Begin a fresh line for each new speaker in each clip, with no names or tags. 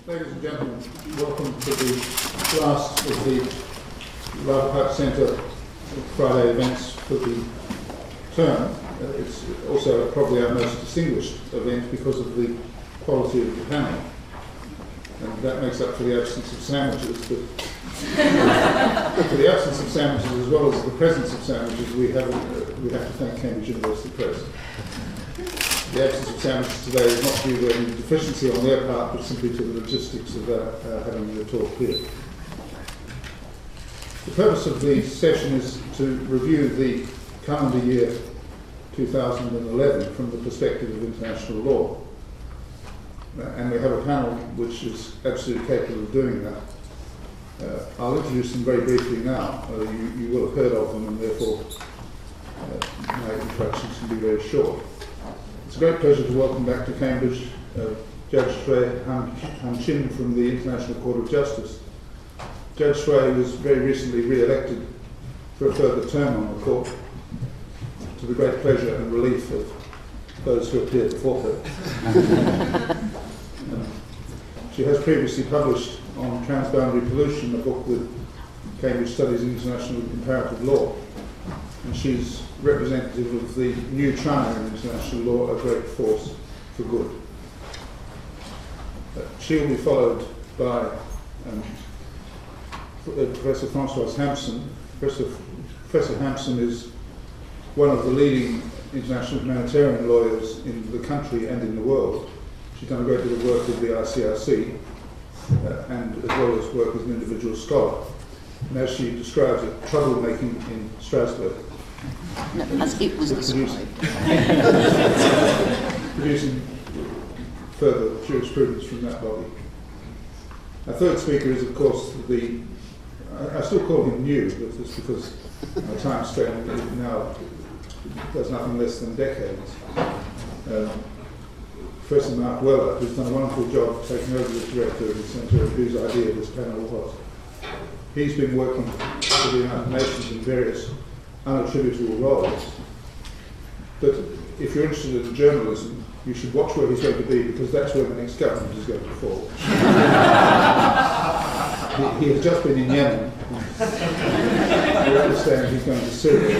Ladies and gentlemen, welcome to the last of the Ryder Park Centre Friday events for the term. It's also probably our most distinguished event because of the quality of the panel. And that makes up for the absence of sandwiches. But for the absence of sandwiches as well as the presence of sandwiches, we have to thank Cambridge University Press. The absence of sandwiches today is not due to any deficiency on their part, but simply to the logistics of having the talk here. The purpose of the session is to review the calendar year 2011 from the perspective of international law. And we have a panel which is absolutely capable of doing that. I'll introduce them very briefly now. You will have heard of them, and therefore my introductions can be very short. It's a great pleasure to welcome back to Cambridge Judge Shui Han Chin from the International Court of Justice. Judge Shui was very recently re-elected for a further term on the court, to the great pleasure and relief of those who appeared before her. She has previously published on transboundary pollution a book with Cambridge Studies in International Comparative Law, and she's representative of the new China in international law, a great force for good. She'll be followed by Professor Françoise Hampson. Professor Hampson is one of the leading international humanitarian lawyers in the country and in the world. She's done a great deal of work with the ICRC and as well as work as an individual scholar. And as she describes it, troublemaking in Strasbourg.
No, as it was described.
Producing further jurisprudence from that body. Our third speaker is, of course, I still call him new, but it's because my time span now does nothing less than decades. Professor Mark Weller, who's done a wonderful job taking over as director of the Centre, whose idea this panel was. He's been working for the United Nations in various unattributable roles. But if you're interested in journalism, you should watch where he's going to be, because that's where the next government is going to fall. He has just been in Yemen. I understand he's going to Syria.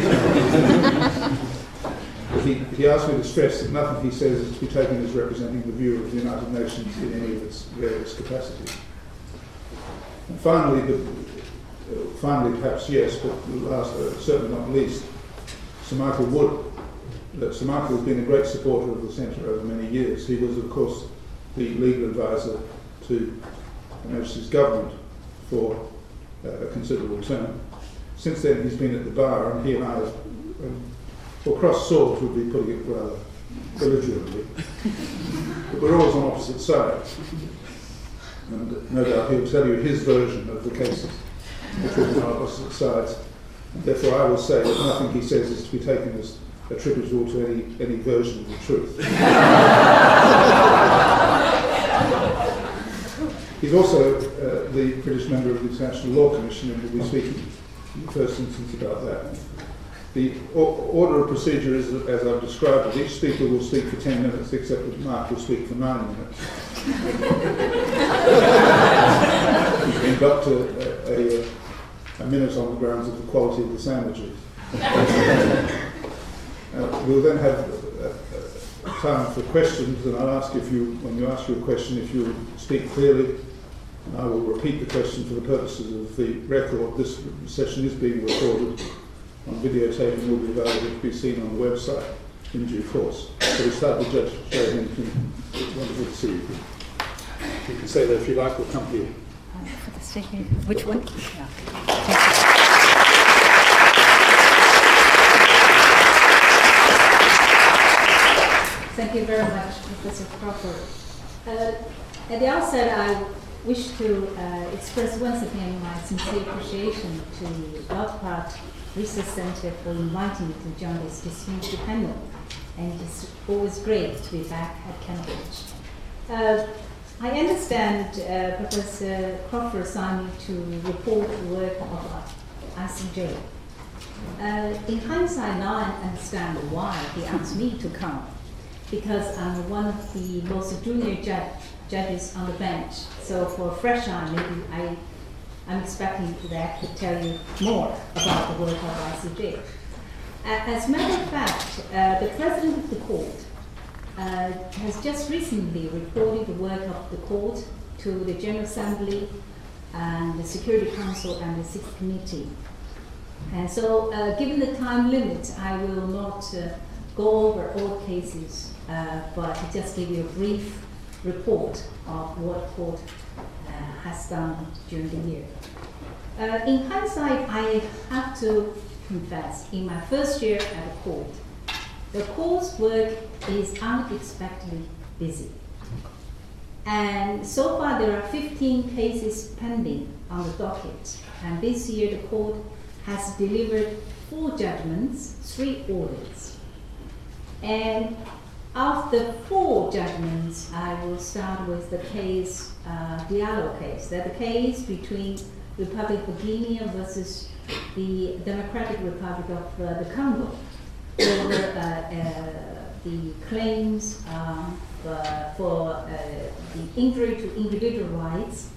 But he asked me to stress that nothing he says is to be taken as representing the view of the United Nations in any of its various capacities. And finally, perhaps yes, but last, certainly not least, Sir Michael Wood. Sir Michael has been a great supporter of the Centre over many years. He was, of course, the legal advisor to Her Majesty's government for a considerable term. Since then, he's been at the bar, and he and I, well, cross swords would be putting it rather belligerently, but we're always on opposite sides. And no doubt he'll tell you his version of the cases, which will be on opposite sides. And therefore, I will say that nothing he says is to be taken as attributable to any version of the truth. He's also the British member of the International Law Commission, and will be speaking in the first instance about that. The order of procedure is as I've described it. Each speaker will speak for 10 minutes, except that Mark will speak for 9 minutes. He's got a minute on the grounds of the quality of the sandwiches. We'll then have time for questions, and I'll ask when you ask your question, if you speak clearly. And I will repeat the question for the purposes of the record. This session is being recorded on videotape and will be available to be seen on the website in due course. So we start with Judge Shui. It's wonderful to see you. You can say that if you like, we'll come here.
Which one? Yeah.
Thank you very much, Professor Crawford. At the outset, I wish to express once again my sincere appreciation to Ryder Park Research Centre for inviting me to join this distinguished panel, and it's always great to be back at Cambridge. I understand Professor Crawford assigned me to report the work of ICJ. In hindsight, now I understand why he asked me to come, because I'm one of the most junior judges on the bench. So for fresh eye, maybe I'm expecting that to tell you more about the work of ICJ. As a matter of fact, the President of the Court has just recently reported the work of the Court to the General Assembly and the Security Council and the Sixth Committee. And so, given the time limit, I will not go over all cases, but just give you a brief report of what the Court has done during the year. In hindsight, I have to confess, in my first year at the Court, the Court's work is unexpectedly busy. And so far there are 15 cases pending on the docket. And this year the Court has delivered 4 judgments, 3 orders. And of the 4 judgments, I will start with the case, Diallo case. That's the case between Republic of Guinea versus the Democratic Republic of the Congo over the claims for the injury to individual rights,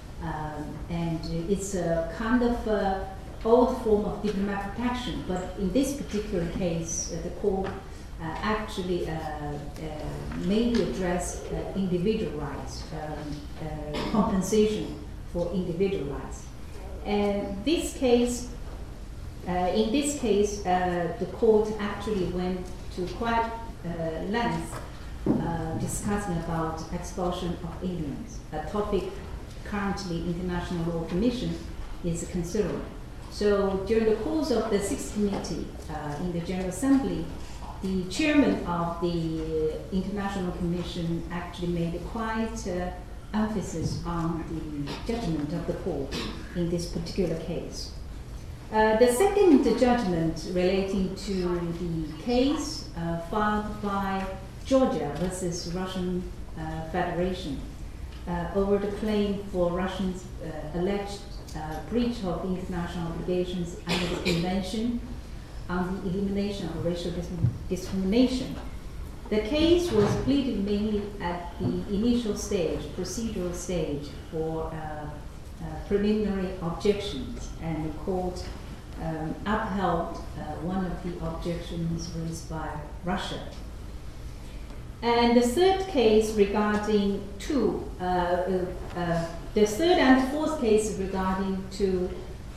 and it's a kind of old form of diplomatic protection. But in this particular case, the court actually mainly addressed individual rights, compensation for individual rights. And this case, in this case, the court actually went to quite length discussing about expulsion of aliens, a topic currently International Law Commission is considering. So during the course of the Sixth Committee in the General Assembly, the chairman of the International Commission actually made quite emphasis on the judgment of the court in this particular case. The second judgment relating to the case filed by Georgia versus Russian Federation over the claim for Russia's alleged breach of international obligations under the Convention on the Elimination of Racial Discrimination. The case was pleaded mainly at the initial stage, procedural stage, for preliminary objections, and the court upheld one of the objections raised by Russia. And the third case regarding the third and fourth case regarding two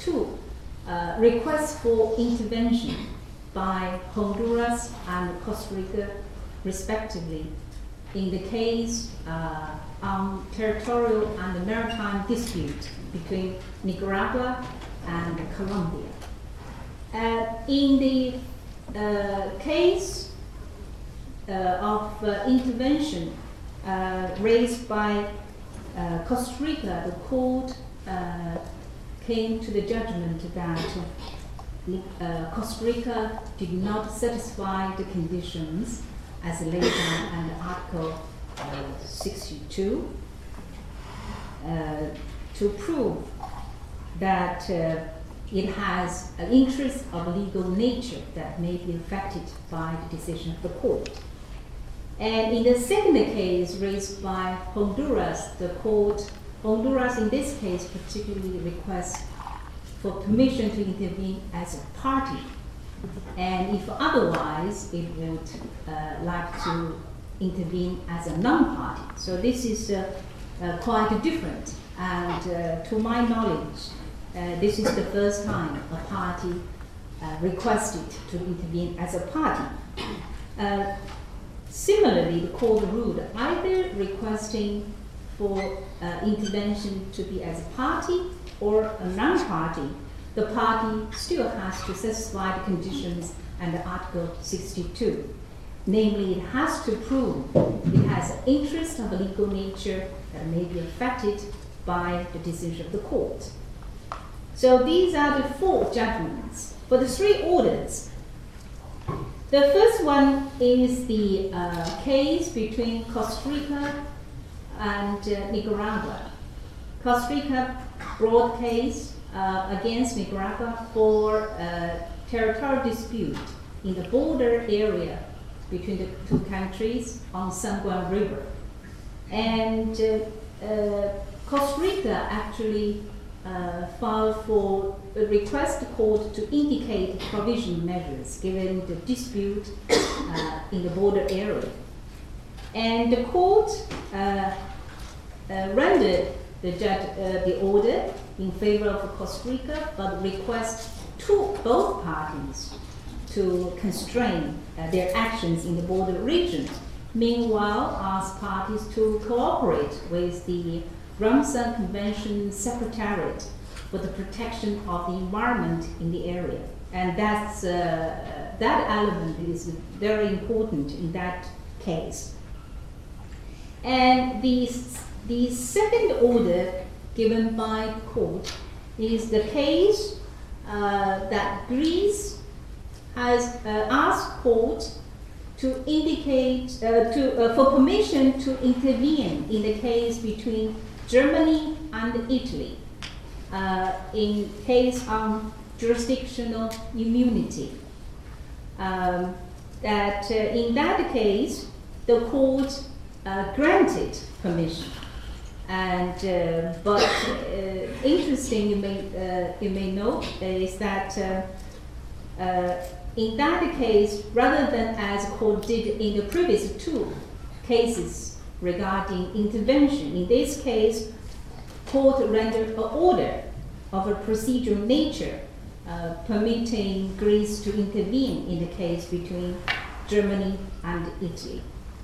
requests for intervention by Honduras and Costa Rica, respectively, in the case on territorial and maritime dispute between Nicaragua and Colombia. In the case of intervention raised by Costa Rica, the court came to the judgment that Costa Rica did not satisfy the conditions as laid down under Article 62 to prove that it has an interest of legal nature that may be affected by the decision of the court. And in the second case raised by Honduras, Honduras in this case particularly requests for permission to intervene as a party. And if otherwise, it would like to intervene as a non-party. So this is quite different. And to my knowledge, this is the first time a party requested to intervene as a party. Similarly, the court ruled either requesting for intervention to be as a party or a non-party, the party still has to satisfy the conditions under Article 62. Namely, it has to prove it has an interest of a legal nature that may be affected by the decision of the court. So these are the 4 judgments. For the 3 orders, the first one is the case between Costa Rica and Nicaragua. Costa Rica brought case against Nicaragua for a territorial dispute in the border area between the 2 countries on San Juan River. And Costa Rica actually filed for a request the court to indicate provisional measures given the dispute in the border area. And the court rendered the order in favor of Costa Rica, but request both parties to constrain their actions in the border region. Meanwhile, asked parties to cooperate with the Ramsar Convention Secretariat for the protection of the environment in the area. And that element is very important in that case. And the second order given by court is the case that Greece has asked court to indicate for permission to intervene in the case between Germany and Italy in case on jurisdictional immunity. That in that case, the court granted permission, and but interesting you may note is that in that case, rather than as court did in the previous two cases regarding intervention, in this case, court rendered an order of a procedural nature permitting Greece to intervene in the case between Germany and Italy.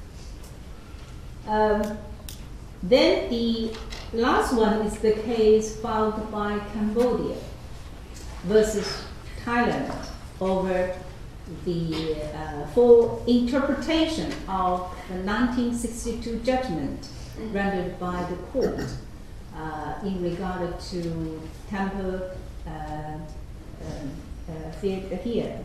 Then the last one is the case filed by Cambodia versus Thailand over the for interpretation of the 1962 judgment rendered by the court in regard to temple here.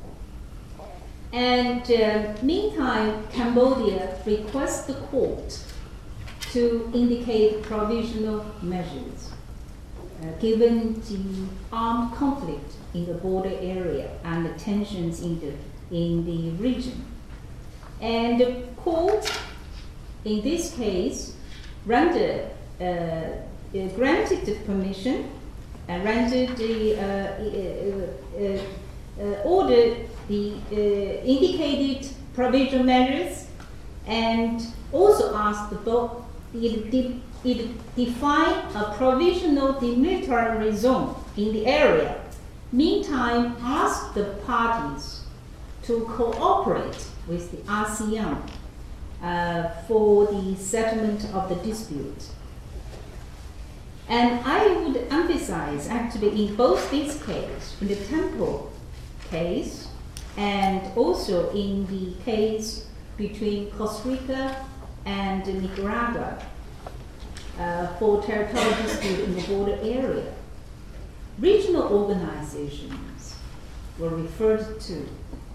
And meantime, Cambodia requests the court to indicate provisional measures given the armed conflict in the border area and the tensions in the region. And the court, in this case, granted the permission and rendered the ordered the indicated provisional measures, and also asked both it define a provisional demilitarized zone in the area. Meantime, asked the parties to cooperate with the ASEAN for the settlement of the dispute. And I would emphasize, actually, in both these cases, in the temple case and also in the case between Costa Rica and Nicaragua for territorial dispute in the border area, regional organizations were referred to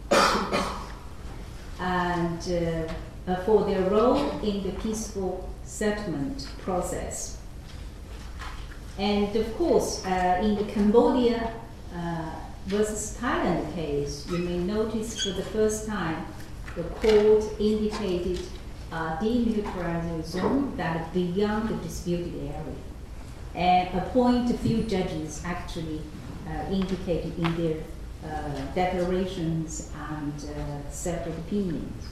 and for their role in the peaceful settlement process. And of course, in the Cambodia versus Thailand case, you may notice for the first time the court indicated a demilitarized zone that is beyond the disputed area, and appoint a few judges actually indicated in their declarations and separate opinions.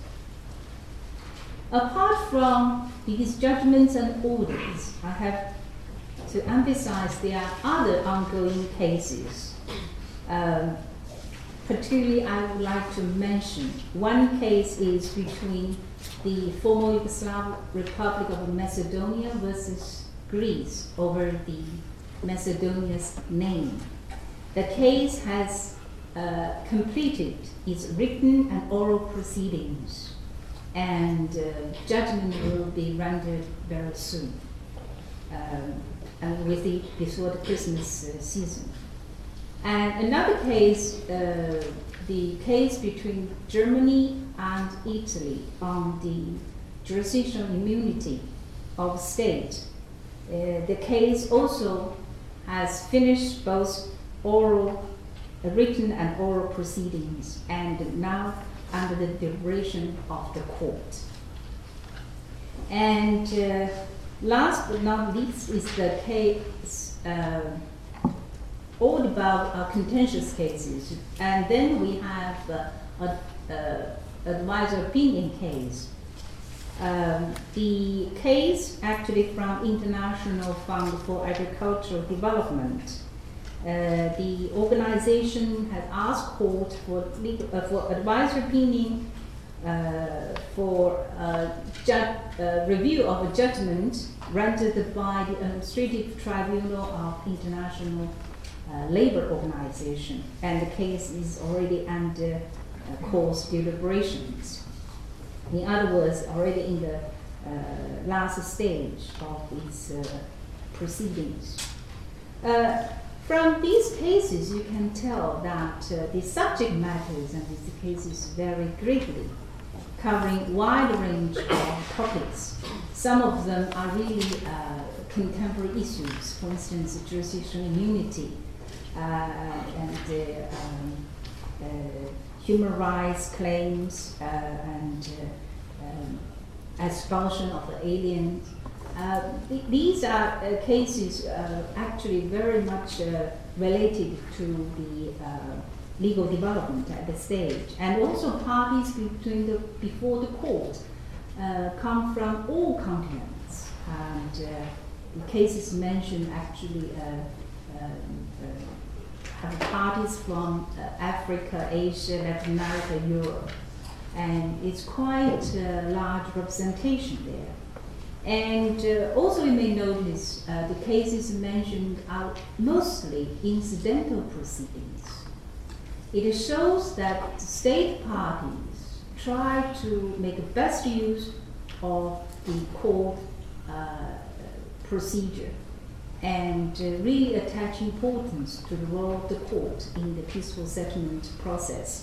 Apart from these judgments and orders, I have to emphasize there are other ongoing cases. Particularly, I would like to mention one case is between the former Yugoslav Republic of Macedonia versus Greece over the Macedonia's name. The case has completed its written and oral proceedings, and judgment will be rendered very soon, and before the Christmas season. And another case, the case between Germany and Italy on the jurisdictional immunity of state. The case also has finished both written and oral proceedings, and now under the deliberation of the court. And last but not least is the case, all above contentious cases. And then we have advisor opinion case. The case actually from International Fund for Agricultural Development. The organization had asked court for advisory opinion for review of a judgment rendered by the Administrative Tribunal of International Labour Organization, and the case is already under course deliberations. In other words, already in the last stage of its proceedings. From these cases, you can tell that the subject matters in these cases vary greatly, covering wide range of topics. Some of them are really contemporary issues, for instance, jurisdictional immunity and human rights claims and expulsion of the aliens. These are cases actually very much related to the legal development at the stage, and also parties before the court come from all continents, and the cases mentioned actually have parties from Africa, Asia, Latin America, Europe, and it's quite a large representation there. And also you may notice the cases mentioned are mostly incidental proceedings. It shows that state parties try to make the best use of the court procedure and really attach importance to the role of the court in the peaceful settlement process.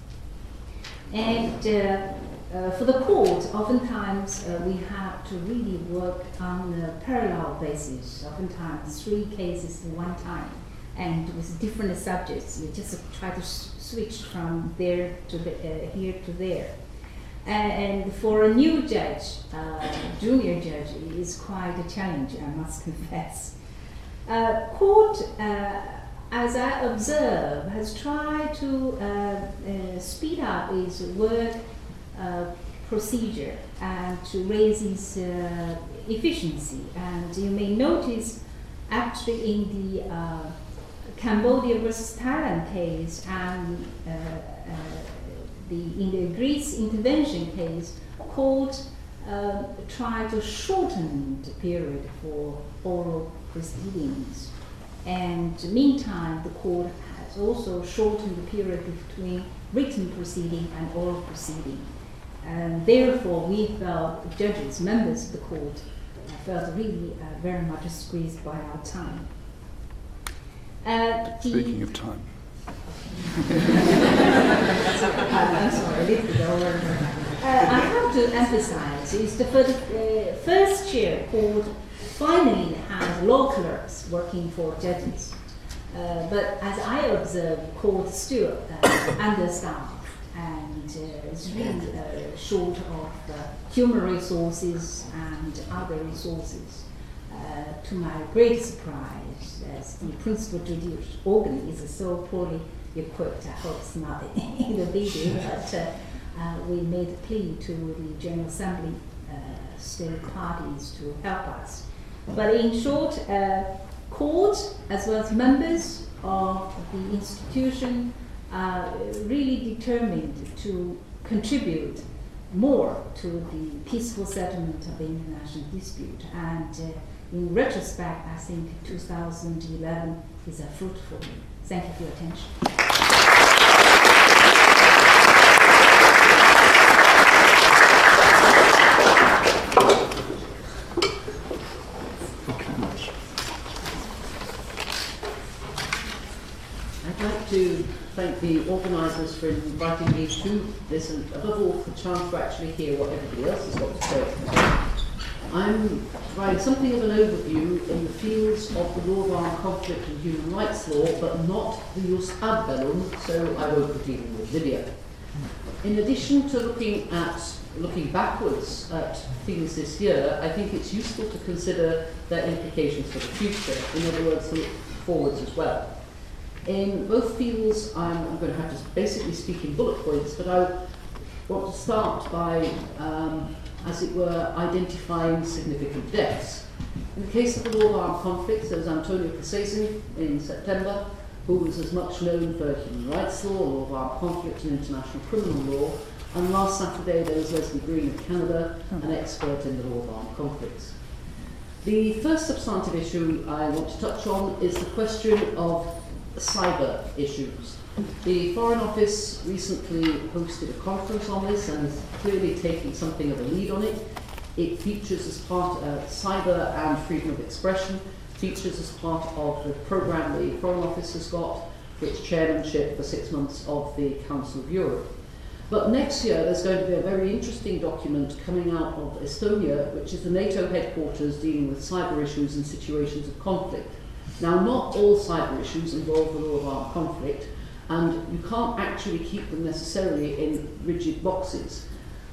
And for the court, oftentimes we have to really work on a parallel basis, oftentimes 3 cases at one time, and with different subjects. You just try to switch from there to here to there. And for a new judge, junior judge, it is quite a challenge, I must confess. Court, as I observe, has tried to speed up its work procedure and to raise its efficiency. And you may notice actually in the Cambodia versus Thailand case and in the Greece intervention case, court tried to shorten the period for oral proceedings. And meantime, the court has also shortened the period between written proceeding and oral proceeding. And therefore, we felt, judges, members of the court, felt really very much squeezed by our time.
Speaking of time.
I'm sorry, a little bit over. I have to emphasize, is the first year court finally has law clerks working for judges. But as I observe, court still understaffed and is really short of human resources and other resources. To my great surprise, as the principal judicial organ is so poorly equipped, I hope it's not in the video, but we made a plea to the General Assembly state parties to help us. But in short, court as well as members of the institution are really determined to contribute more to the peaceful settlement of the international dispute. And in retrospect, I think 2011 is a fruitful year. Thank you for your attention.
I'd like to thank the organisers for inviting me to this, and above all for the chance to actually hear what everybody else has got to say. I'm providing something of an overview in the fields of the law of armed conflict and human rights law, but not the jus ad bellum, so I won't be dealing with Libya. In addition to looking at looking backwards at things this year, I think it's useful to consider their implications for the future. In other words, to look forwards as well. In both fields, I'm going to have to basically speak in bullet points, but I want to start by, as it were, identifying significant deaths. In the case of the law of armed conflicts, there was Antonio Cassese in September, who was as much known for human rights law of armed conflict and international criminal law. And last Saturday there was Leslie Green of Canada, an expert in the law of armed conflicts. The first substantive issue I want to touch on is the question of cyber issues. The Foreign Office recently hosted a conference on this and is clearly taking something of a lead on it. It features as part of cyber and freedom of expression, features as part of the programme the Foreign Office has got for its chairmanship for 6 months of the Council of Europe. But next year there's going to be a very interesting document coming out of Estonia, which is the NATO headquarters dealing with cyber issues in situations of conflict. Now, not all cyber issues involve the law of armed conflict, and you can't actually keep them necessarily in rigid boxes.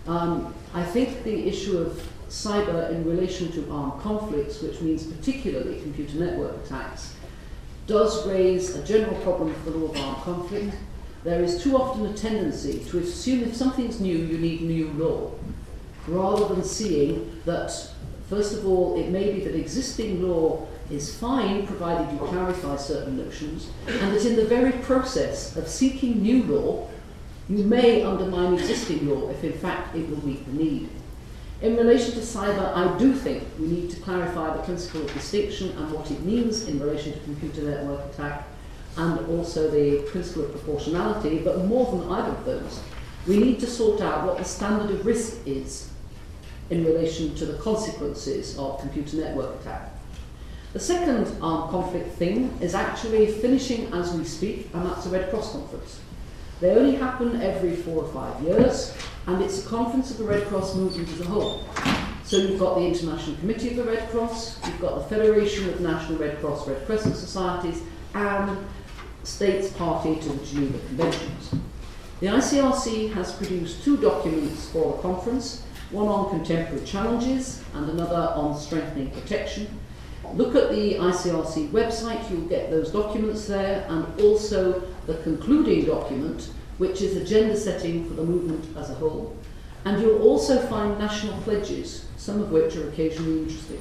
I think the issue of cyber in relation to armed conflicts, which means particularly computer network attacks, does raise a general problem for the law of armed conflict. There is too often a tendency to assume if something's new, you need new law, rather than seeing that, first of all, it may be that existing law is fine, provided you clarify certain notions, and that in the very process of seeking new law, you may undermine existing law if in fact it will meet the need. In relation to cyber, I do think we need to clarify the principle of distinction and what it means in relation to computer network attack, and also the principle of proportionality, but more than either of those, we need to sort out what the standard of risk is in relation to the consequences of computer network attack. The second armed conflict thing is actually finishing as we speak, and that's the Red Cross Conference. They only happen every 4 or 5 years, and it's a conference of the Red Cross movement as a whole. So you've got the International Committee of the Red Cross, you've got the Federation of National Red Cross Red Crescent Societies, and states party to the Geneva Conventions. The ICRC has produced 2 documents for the conference, one on contemporary challenges and another on strengthening protection. Look at the ICRC website, you'll get those documents there, and also the concluding document, which is agenda setting for the movement as a whole. And you'll also find national pledges, some of which are occasionally interesting.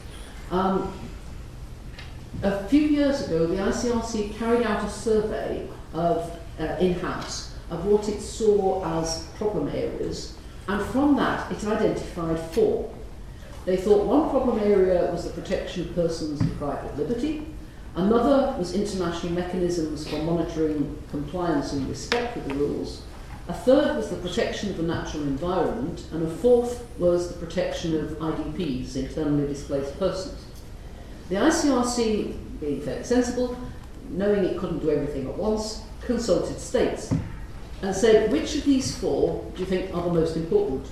A few years ago, the ICRC carried out a survey of in-house of what it saw as problem areas, and from that it identified 4. They thought one problem area was the protection of persons deprived of liberty, another was international mechanisms for monitoring compliance and respect for the rules, a third was the protection of the natural environment, and a fourth was the protection of IDPs, internally displaced persons. The ICRC, being fairly sensible, knowing it couldn't do everything at once, consulted states and said, which of these 4 do you think are the most important?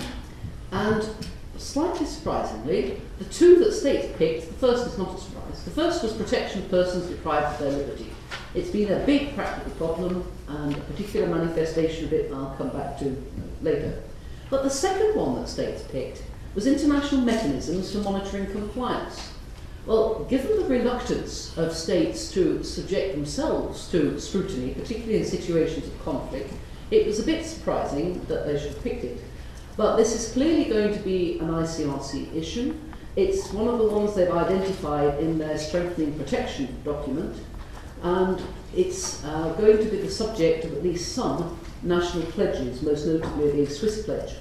And slightly surprisingly, the 2 that states picked, the first is not a surprise. The first was protection of persons deprived of their liberty. It's been a big practical problem, and a particular manifestation of it I'll come back to later. But the second one that states picked was international mechanisms for monitoring compliance. Well, given the reluctance of states to subject themselves to scrutiny, particularly in situations of conflict, it was a bit surprising that they should have picked it. But this is clearly going to be an ICRC issue. It's one of the ones they've identified in their strengthening protection document, and it's going to be the subject of at least some national pledges, most notably the Swiss pledge.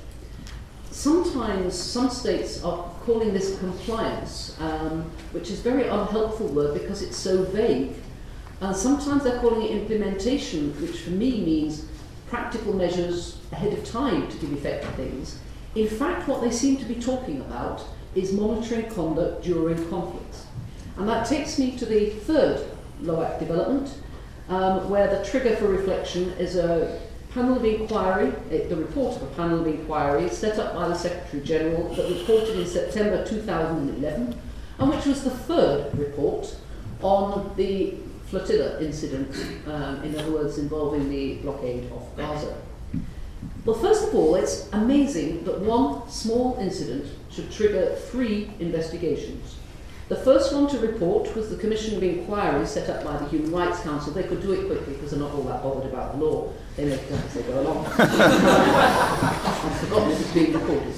Sometimes some states are calling this compliance, which is a very unhelpful word because it's so vague. And sometimes they're calling it implementation, which for me means practical measures ahead of time to give effect to things. In fact, what they seem to be talking about is monitoring conduct during conflicts. And that takes me to the third LOAC development, where the trigger for reflection is a panel of inquiry, the report of a panel of inquiry set up by the Secretary General that reported in September 2011, and which was the 3rd report on the flotilla incident, in other words, involving the blockade of Gaza. Well, first of all, it's amazing that one small incident should trigger 3 investigations. The first one to report was the Commission of Inquiry set up by the Human Rights Council. They could do it quickly because they're not all that bothered about the law. They make it up as they go along. I've forgotten it was being recorded.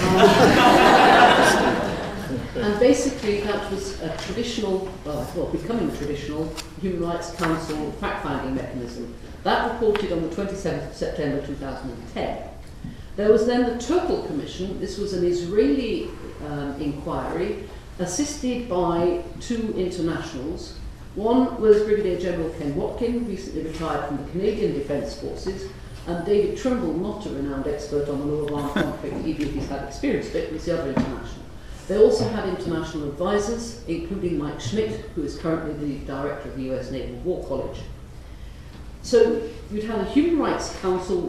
And basically that was a traditional, becoming a traditional Human Rights Council fact-finding mechanism. That reported on the 27th of September 2010. There was then the Turkle Commission. This was an Israeli inquiry assisted by 2 internationals. One was Brigadier General Ken Watkin, recently retired from the Canadian Defence Forces, and David Trimble, not a renowned expert on the law of armed conflict, even if he's had experience of it, was the other international. They also had international advisors, including Mike Schmidt, who is currently the director of the US Naval War College. So you'd had a Human Rights Council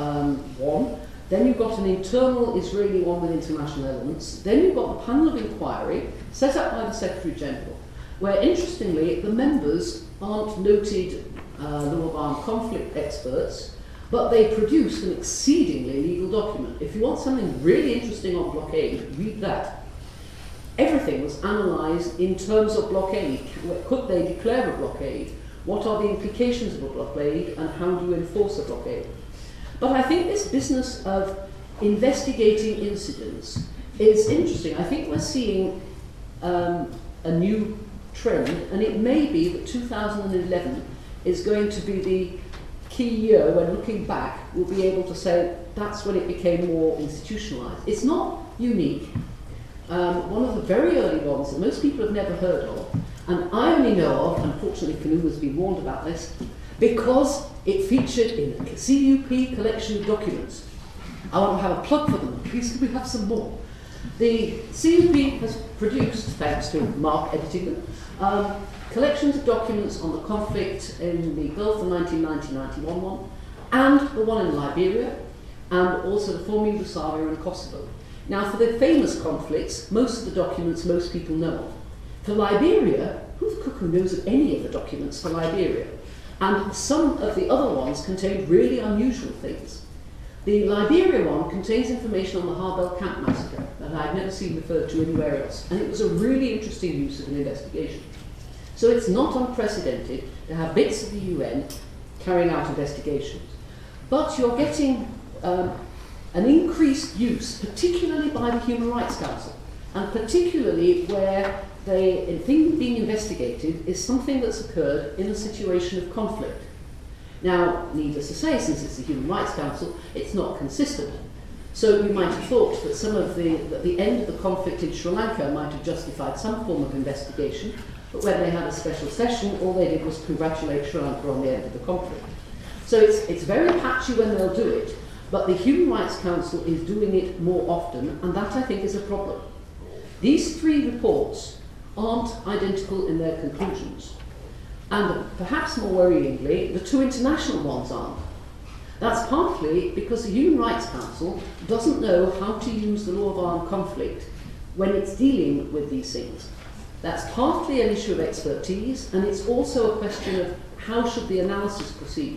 one, then you've got an internal Israeli one with international elements, then you've got the panel of inquiry set up by the Secretary General, where interestingly the members aren't noted law of armed conflict experts, but they produced an exceedingly legal document. If you want something really interesting on blockade, read that. Everything was analysed in terms of blockade. Could they declare a blockade? What are the implications of a blockade, and how do you enforce a blockade? But I think this business of investigating incidents is interesting. I think we're seeing a new trend, and it may be that 2011 is going to be the key year when, looking back, we'll be able to say that's when it became more institutionalised. It's not unique. One of the very early ones that most people have never heard of, and I only know of, unfortunately Canoe has been warned about this, because it featured in the CUP collection of documents. I want to have a plug for them. Please can we have some more? The CUP has produced, thanks to Mark editing them, collections of documents on the conflict in the Gulf, the 1990-91 one, and the one in Liberia, and also the former Yugoslavia and Kosovo. Now, for the famous conflicts, most of the documents most people know of. For Liberia, who the cuckoo knows of any of the documents for Liberia? And some of the other ones contained really unusual things. The Liberia one contains information on the Harbel Camp massacre that I've never seen referred to anywhere else, and it was a really interesting use of an investigation. So it's not unprecedented to have bits of the UN carrying out investigations. But you're getting an increased use, particularly by the Human Rights Council, and particularly where the thing being investigated is something that's occurred in a situation of conflict. Now, needless to say, since it's the Human Rights Council, it's not consistent. So you might have thought that the end of the conflict in Sri Lanka might have justified some form of investigation, but when they had a special session, all they did was congratulate Sri Lanka on the end of the conflict. So it's very patchy when they'll do it, but the Human Rights Council is doing it more often, and that, I think, is a problem. These 3 reports aren't identical in their conclusions. And perhaps more worryingly, the 2 international ones aren't. That's partly because the Human Rights Council doesn't know how to use the law of armed conflict when it's dealing with these things. That's partly an issue of expertise, and it's also a question of how should the analysis proceed.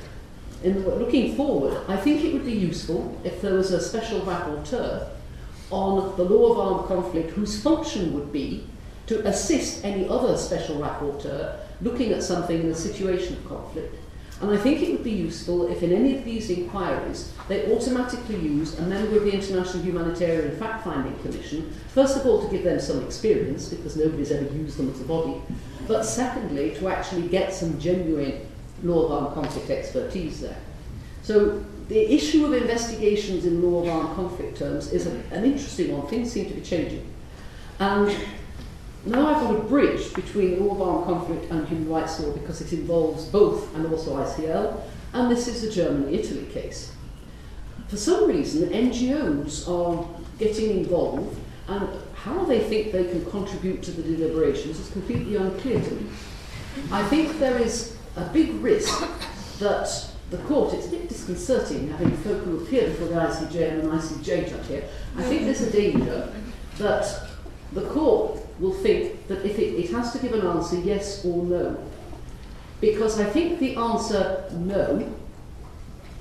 Looking forward, I think it would be useful if there was a special rapporteur on the law of armed conflict whose function would be to assist any other special rapporteur looking at something in a situation of conflict. And I think it would be useful if in any of these inquiries they automatically use a member of the International Humanitarian Fact-Finding Commission, first of all to give them some experience, because nobody's ever used them as a body, but secondly to actually get some genuine law of armed conflict expertise there. So the issue of investigations in law of armed conflict terms is an interesting one. Things seem to be changing. And now I've got a bridge between the law of armed conflict and human rights law because it involves both and also ICL, and this is the Germany-Italy case. For some reason, NGOs are getting involved, and how they think they can contribute to the deliberations is completely unclear to me. I think there is a big risk that the court, it's a bit disconcerting having folk who appear before the ICJ and an ICJ judge here. I think there's a danger that the court will think that if it has to give an answer yes or no. Because I think the answer no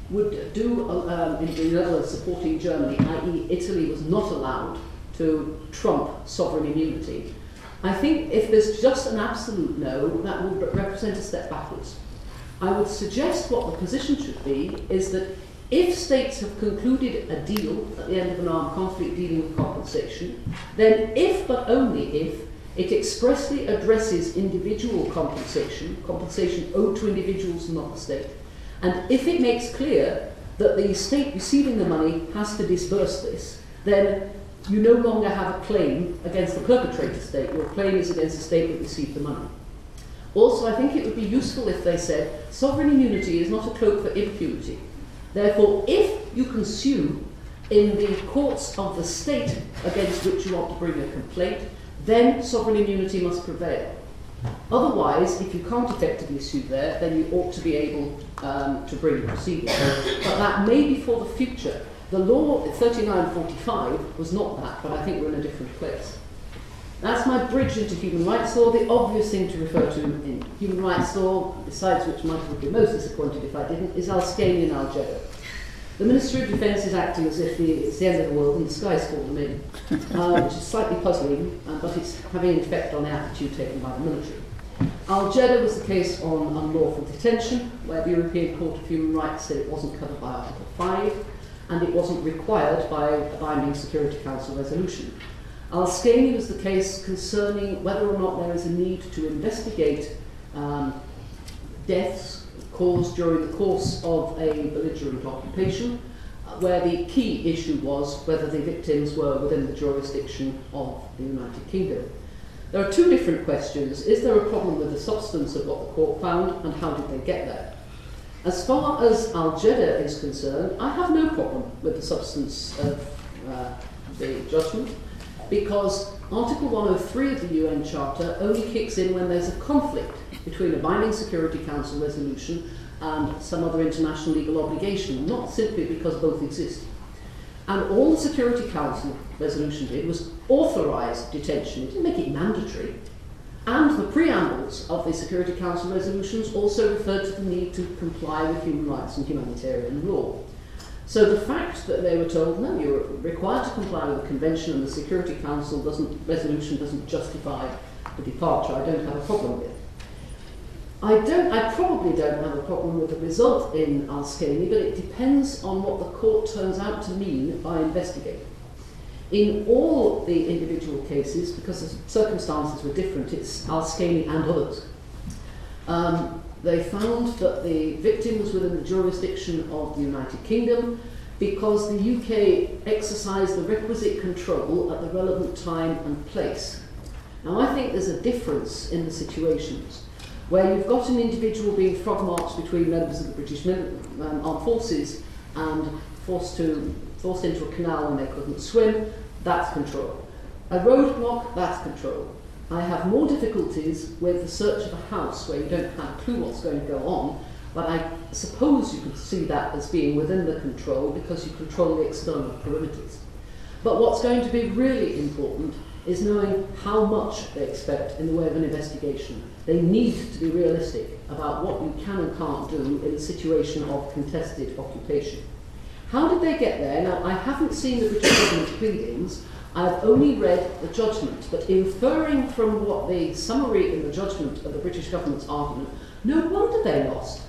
would do in the level of supporting Germany, i.e. Italy was not allowed to trump sovereign immunity, I think if there's just an absolute no, that would represent a step backwards. I would suggest what the position should be is that if states have concluded a deal at the end of an armed conflict dealing with compensation, then if but only if it expressly addresses individual compensation owed to individuals, not the state, and if it makes clear that the state receiving the money has to disburse this, then you no longer have a claim against the perpetrator state. Your claim is against the state that received the money. Also, I think it would be useful if they said sovereign immunity is not a cloak for impunity. Therefore, if you can sue in the courts of the state against which you want to bring a complaint, then sovereign immunity must prevail. Otherwise, if you can't effectively sue there, then you ought to be able to bring proceedings. But that may be for the future. The law 3945 was not that, but I think we're in a different place. That's my bridge into human rights law. The obvious thing to refer to in human rights law, besides which Michael would be most disappointed if I didn't, is Al-Scaini and Al-Jeddah. The Ministry of Defence is acting as if it's the end of the world and the sky's fallen in, which is slightly puzzling, but it's having an effect on the attitude taken by the military. Al-Jeddah was the case on unlawful detention, where the European Court of Human Rights said it wasn't covered by Article 5, and it wasn't required by a binding Security Council resolution. Al-Scaini was the case concerning whether or not there is a need to investigate deaths caused during the course of a belligerent occupation, where the key issue was whether the victims were within the jurisdiction of the United Kingdom. There are two different questions. Is there a problem with the substance of what the court found, and how did they get there? As far as Al-Jeddah is concerned, I have no problem with the substance of the judgment, because Article 103 of the UN Charter only kicks in when there's a conflict between a binding Security Council resolution and some other international legal obligation, not simply because both exist. And all the Security Council resolution did was authorise detention. It didn't make it mandatory. And the preambles of the Security Council resolutions also referred to the need to comply with human rights and humanitarian law. So the fact that they were told, no, you're required to comply with the Convention and the Security Council resolution doesn't justify the departure, I don't have a problem with. I probably don't have a problem with the result in Al-Scaini, but it depends on what the court turns out to mean by investigating. In all the individual cases, because the circumstances were different, it's Al-Scaini and others, they found that the victim was within the jurisdiction of the United Kingdom because the UK exercised the requisite control at the relevant time and place. Now, I think there's a difference in the situations where you've got an individual being frog-marched between members of the British Armed Forces and forced into a canal when they couldn't swim. That's control. A roadblock, that's control. I have more difficulties with the search of a house where you don't have a clue what's going to go on, but I suppose you could see that as being within the control because you control the external perimeters. But what's going to be really important is knowing how much they expect in the way of an investigation. They need to be realistic about what you can and can't do in a situation of contested occupation. How did they get there? Now, I haven't seen the British government's pleadings. I've only read the judgment, but inferring from what the summary in the judgment of the British government's argument, no wonder they lost.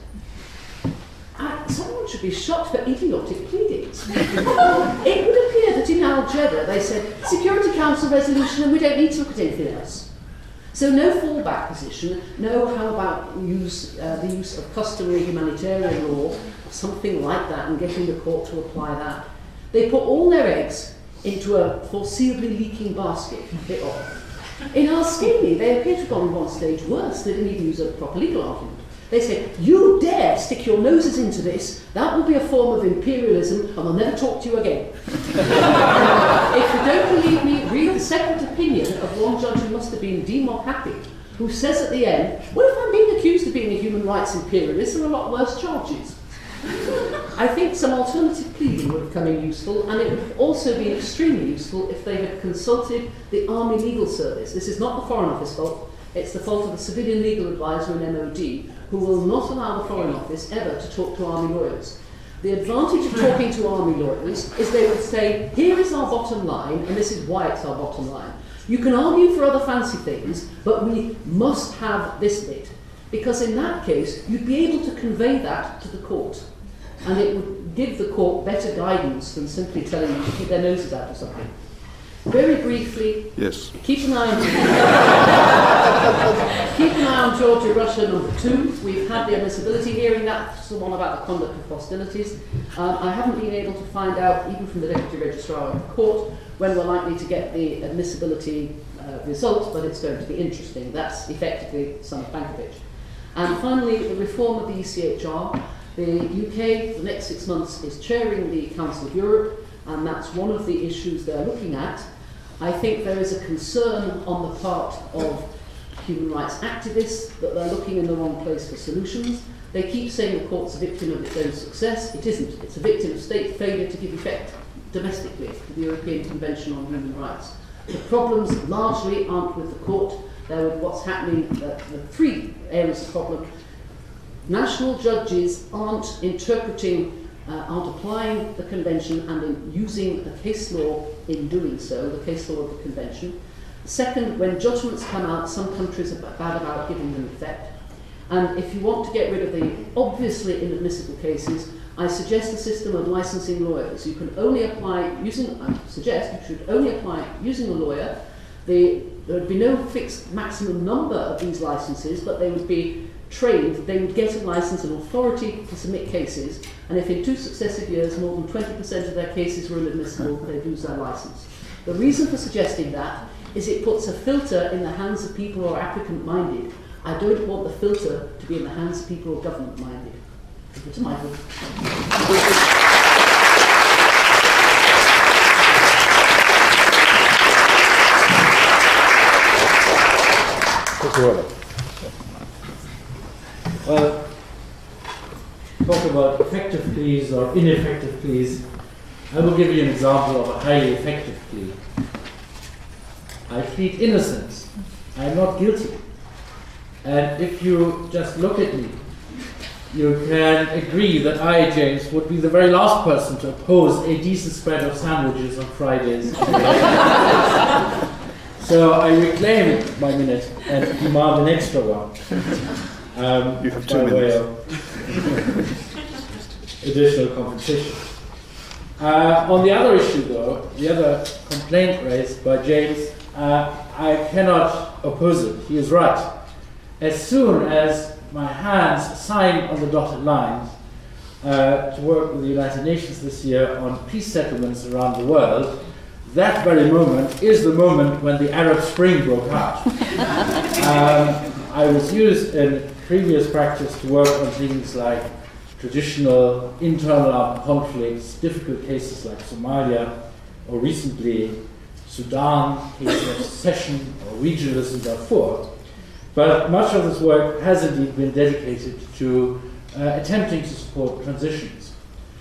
Someone should be shot for idiotic pleadings. It would appear that in Al-Jeddah they said, Security Council resolution and we don't need to look at anything else. So no fallback position, no how about the use of customary humanitarian law, something like that, and getting the court to apply that. They put all their eggs into a foreseeably leaking basket. Bit odd. In Al-Scaini, they appear to have gone one stage worse. They didn't even use a proper legal argument. They said, you dare stick your noses into this, that will be a form of imperialism and I'll never talk to you again. If you don't believe me, read the second opinion of one judge who must have been Dimo Happy, who says at the end, well, if I'm being accused of being a human rights imperialist, there are a lot worse charges. I think some alternative pleading would have come in useful, and it would have also been extremely useful if they had consulted the Army Legal Service. This is not the Foreign Office fault, it's the fault of the civilian legal advisor in MOD, who will not allow the Foreign Office ever to talk to Army lawyers. The advantage of talking to army lawyers is they would say, here is our bottom line, and this is why it's our bottom line. You can argue for other fancy things, but we must have this bit. Because in that case, you'd be able to convey that to the court. And it would give the court better guidance than simply telling them to keep their noses out of something. Very briefly,
Yes.
keep an eye on Georgia, Russia #2. We've had the admissibility hearing. That's the one about the conduct of hostilities. I haven't been able to find out, even from the Deputy Registrar of the Court, when we're likely to get the admissibility result, but it's going to be interesting. That's effectively Son of Bankovic. And finally, the reform of the ECHR. The UK, for the next 6 months, is chairing the Council of Europe, and that's one of the issues they're looking at. I think there is a concern on the part of human rights activists that they're looking in the wrong place for solutions. They keep saying the court's a victim of its own success. It isn't. It's a victim of state failure to give effect domestically to the European Convention on Human Rights. The problems largely aren't with the court. They're with what's happening. The three areas of problem. National judges aren't aren't applying the convention and using the case law in doing so, the case law of the convention. Second, when judgments come out, some countries are bad about giving them effect. And if you want to get rid of the obviously inadmissible cases, I suggest a system of licensing lawyers. You can only apply using, I suggest you should only apply using a lawyer. There would be no fixed maximum number of these licenses, but they would be trained, they would get a license and authority to submit cases, and if in 2 successive years more than 20% of their cases were inadmissible, they'd lose their license. The reason for suggesting that is it puts a filter in the hands of people who are applicant-minded. I don't want the filter to be in the hands of people who are government-minded. It's my view.
Well, talk about effective pleas or ineffective pleas. I will give you an example of a highly effective plea. I plead innocence. I am not guilty. And if you just look at me, you can agree that I, James, would be the very last person to oppose a decent spread of sandwiches on Fridays. So I reclaim my minute and demand an extra one.
You have 2
by way
minutes.
of additional compensation. On the other issue, though, the other complaint raised by James, I cannot oppose it. He is right. As soon as my hands sign on the dotted lines to work with the United Nations this year on peace settlements around the world, that very moment is the moment when the Arab Spring broke out. I was used in previous practice to work on things like traditional internal armed conflicts, difficult cases like Somalia, or recently Sudan, cases of secession or regionalism Darfur. But much of this work has indeed been dedicated to attempting to support transitions.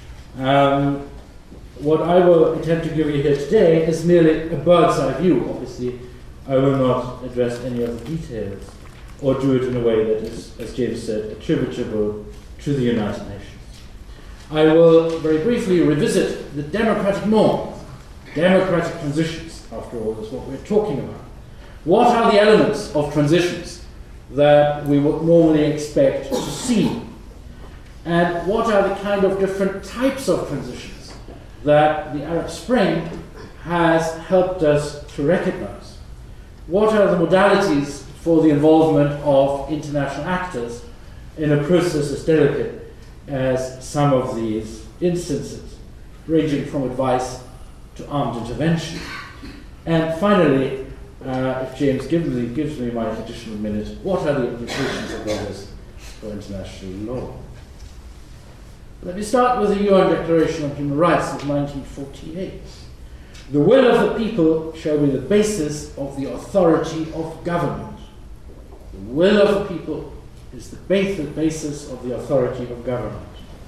What I will attempt to give you here today is merely a bird's eye view. Obviously, I will not address any of the details or do it in a way that is, as James said, attributable to the United Nations. I will very briefly revisit the democratic norm, democratic transitions, after all, is what we're talking about. What are the elements of transitions that we would normally expect to see? And what are the kind of different types of transitions that the Arab Spring has helped us to recognize? What are the modalities for the involvement of international actors in a process as delicate as some of these instances, ranging from advice to armed intervention? And finally, if James gives me my additional minute, what are the implications of all this for international law? Let me start with the UN Declaration on Human Rights of 1948. The will of the people shall be the basis of the authority of government. The will of the people is the basis of the authority of government.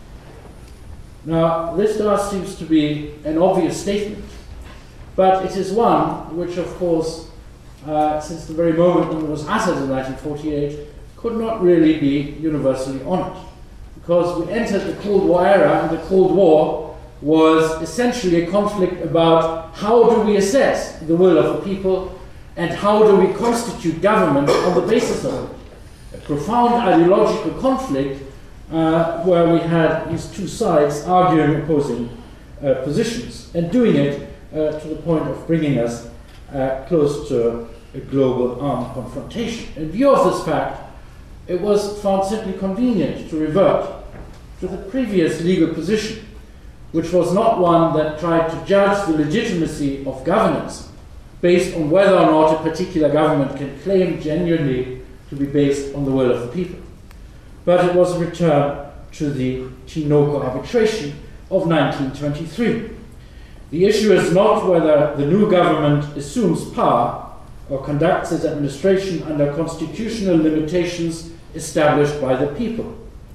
Now, this does seems to be an obvious statement, but it is one which, of course, since the very moment when it was uttered in 1948, could not really be universally honoured, because we entered the Cold War era, and the Cold War was essentially a conflict about how do we assess the will of the people and how do we constitute government on the basis of it. A profound ideological conflict where we had these two sides arguing opposing positions and doing it to the point of bringing us close to a global armed confrontation. In view of this fact, it was found simply convenient to revert to the previous legal position, which was not one that tried to judge the legitimacy of governance based on whether or not a particular government can claim genuinely to be based on the will of the people. But it was a return to the Tinoco arbitration of 1923. The issue is not whether the new government assumes power or conducts its administration under constitutional limitations established by the people,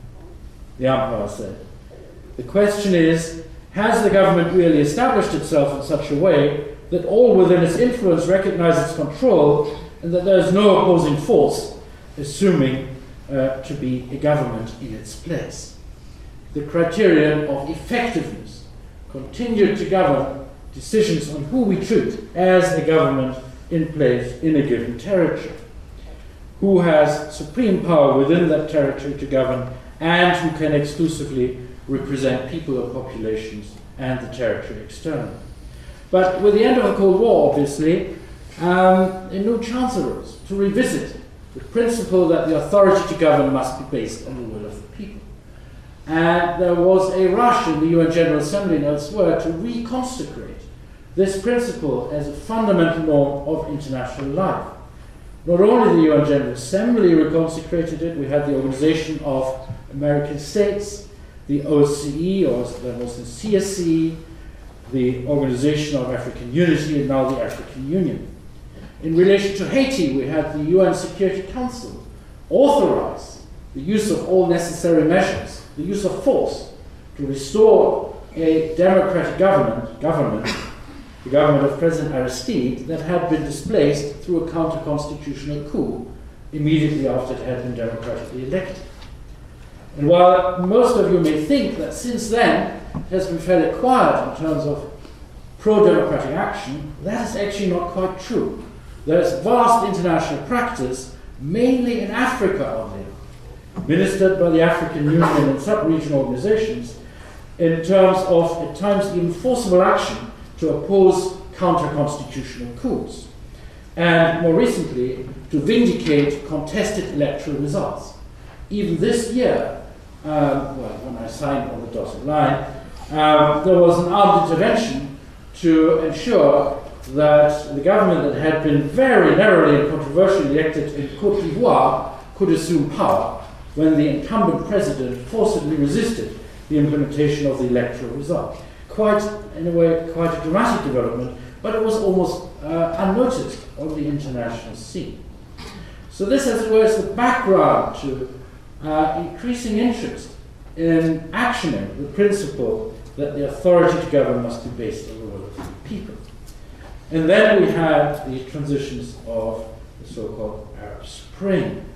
the umpire said. The question is, has the government really established itself in such a way that all within its influence recognize its control and that there is no opposing force assuming to be a government in its place? The criterion of effectiveness continued to govern decisions on who we treat as a government in place in a given territory, who has supreme power within that territory to govern, and who can exclusively represent people or populations and the territory externally. But with the end of the Cold War, obviously, a new chance arose to revisit the principle that the authority to govern must be based on the will of the people. And there was a rush in the UN General Assembly and elsewhere to reconsecrate this principle as a fundamental norm of international life. Not only the UN General Assembly reconsecrated it, we had the Organization of American States, the OSCE, or there was the CSCE, the Organization of African Unity, and now the African Union. In relation to Haiti, we had the UN Security Council authorize the use of all necessary measures, the use of force, to restore a democratic government, the government of President Aristide, that had been displaced through a counter-constitutional coup immediately after it had been democratically elected. And while most of you may think that since then it has been fairly quiet in terms of pro-democratic action, that is actually not quite true. There is vast international practice, mainly in Africa only, administered by the African Union and sub-regional organizations, in terms of, at times, even forcible action to oppose counter-constitutional coups, and more recently, to vindicate contested electoral results. Even this year, when I signed on the dotted line, there was an armed intervention to ensure that the government that had been very narrowly and controversially elected in Côte d'Ivoire could assume power when the incumbent president forcibly resisted the implementation of the electoral result. In a way, quite a dramatic development, but it was almost unnoticed on the international scene. So this, as it were, is the background to increasing interest in actioning the principle that the authority to govern must be based on the will of the people. And then we had the transitions of the so-called Arab Spring.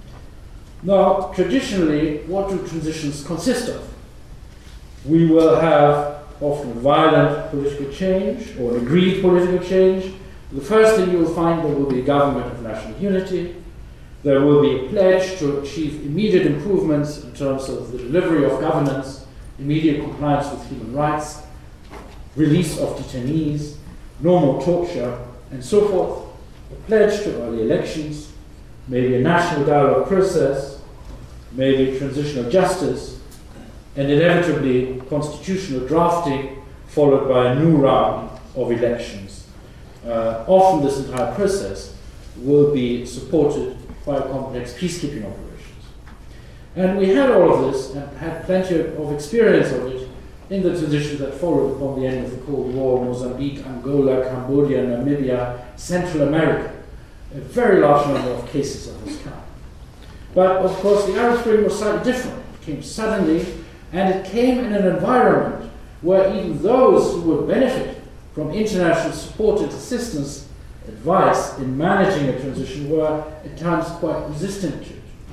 Now, traditionally, what do transitions consist of? We will have often violent political change or an agreed political change. The first thing you will find, there will be a government of national unity. There will be a pledge to achieve immediate improvements in terms of the delivery of governance, immediate compliance with human rights, release of detainees, no more torture, and so forth. A pledge to early elections, maybe a national dialogue process, maybe transitional justice, and inevitably constitutional drafting, followed by a new round of elections. Often this entire process will be supported by complex peacekeeping operations. And we had all of this and had plenty of experience of it in the transitions that followed upon the end of the Cold War: Mozambique, Angola, Cambodia, Namibia, Central America. A very large number of cases of this kind. But of course the Arab Spring was slightly different. It came suddenly, and it came in an environment where even those who would benefit from international support and assistance, advice in managing a transition, were at times quite resistant to it.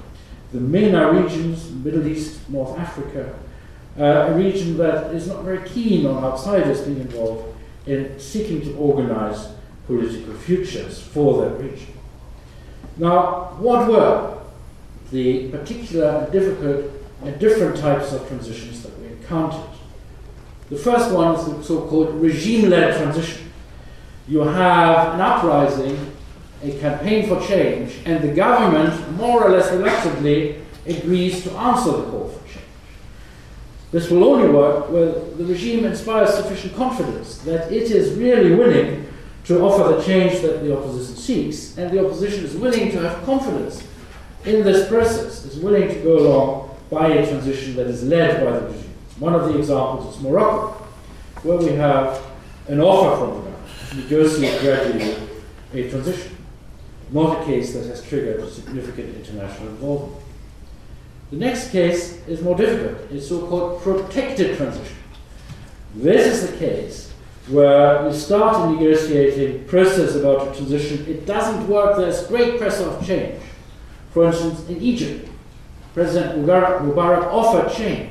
the MENA regions, Middle East, North Africa, a region that is not very keen on outsiders being involved in seeking to organize political futures for that region. Now, what were the particular and difficult and different types of transitions that we encountered? The first one is the so-called regime-led transition. You have an uprising, a campaign for change, and the government, more or less reluctantly, agrees to answer the call for change. This will only work where the regime inspires sufficient confidence that it is really willing to offer the change that the opposition seeks, and the opposition is willing to have confidence in this process, is willing to go along by a transition that is led by the regime. One of the examples is Morocco, where we have an offer from the government to negotiate gradually a transition, not a case that has triggered significant international involvement. The next case is more difficult. It's so-called protected transition. This is the case where you start a negotiating process about a transition. It doesn't work. There's great pressure of change. For instance, in Egypt, President Mubarak offered change.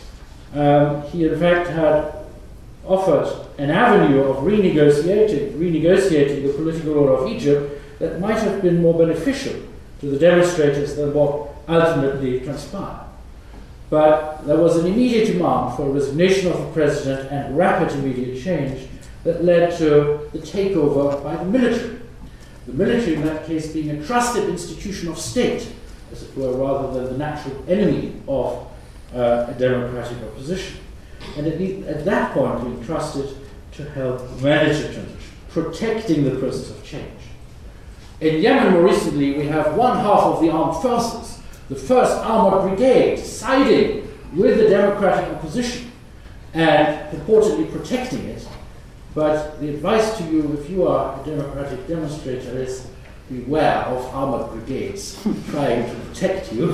He in fact had offered an avenue of renegotiating the political order of Egypt that might have been more beneficial to the demonstrators than what ultimately transpired. But there was an immediate demand for a resignation of the president and rapid immediate change that led to the takeover by the military. The military in that case being a trusted institution of state, as it were, rather than the natural enemy of a democratic opposition. And at that point being trusted to help manage the transition, protecting the process of change. In Yemen, more recently, we have one half of the armed forces, the First Armored Brigade, siding with the democratic opposition and purportedly protecting it. But the advice to you, if you are a democratic demonstrator, is beware of armored brigades trying to protect you.